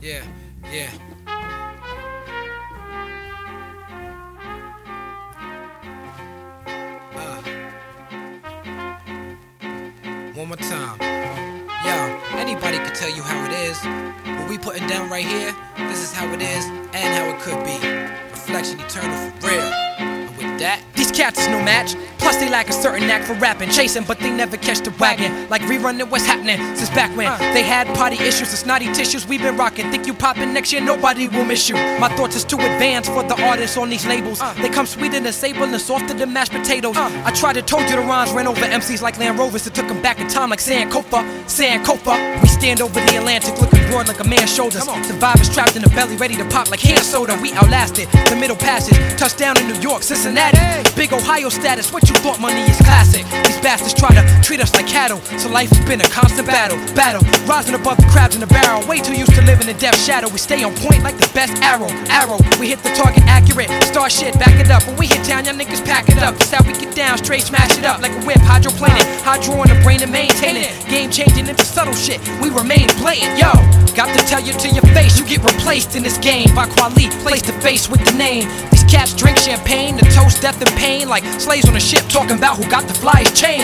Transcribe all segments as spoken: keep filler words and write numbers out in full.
Yeah, yeah. Uh, one more time. Yo, anybody could tell you how it is. What we putting down right here, this is how it is and how it could be. Reflection eternal for real. And with that, These cats is no match. Plus they lack a certain knack for rapping, chasing, but they never catch the wagon. Like rerunning what's happening since back when they had party issues and snotty tissues. We've been rocking. Think you poppin' next year, nobody will miss you. My thoughts is too advanced for the artists on these labels. They come sweeter than sable and softer than mashed potatoes. I tried to told you the rhymes ran over M Cs like Land Rovers. It took them back in time like Sankofa, Sankofa. We stand over the Atlantic looking broad like a man's shoulders. Survivors trapped in the belly ready to pop like hand soda. We outlasted the middle passage. Touchdown in New York, Cincinnati. Big Ohio status. What you thought money is classic. These bastards try to treat us like cattle. So life has been a constant battle. Battle. Rising above the crabs in the barrel. Way too used to living in death shadow. We stay on point like the best arrow. Arrow. We hit the target accurate. Start shit, back it up. When we hit town, y'all niggas pack it up. That's how we get down. Straight smash it up like a whip. Hydroplaning. Hydro on the brain and maintaining. Game changing into subtle shit. We remain blatant. Yo. Got to tell you to your face. You get replaced in this game by quality. Place to face with the name. These cats drink champagne to toast death and pain like slaves on a ship talking about who got the flyest chain.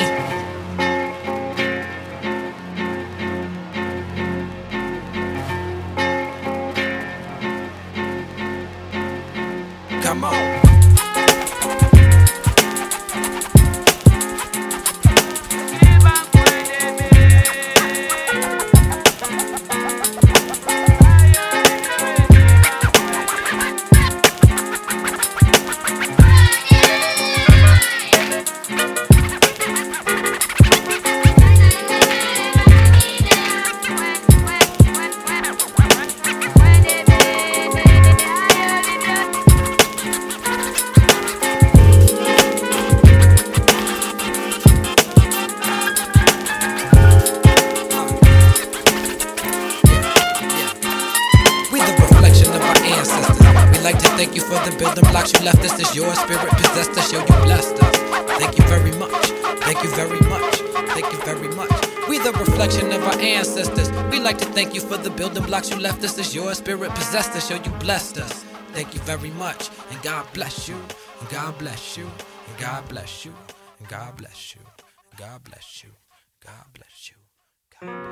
Come on. Like to thank you for the building blocks you left us. As your spirit possessed us, yo, you blessed us. Thank you very much. Thank you very much. Thank you very much. We the reflection of our ancestors. We like to thank you for the building blocks you left us. As your spirit possessed us, yo, you blessed us. Thank you very much. And God bless you. And God bless you. And God bless you. And God bless you. And God bless you. God bless you. God bless you.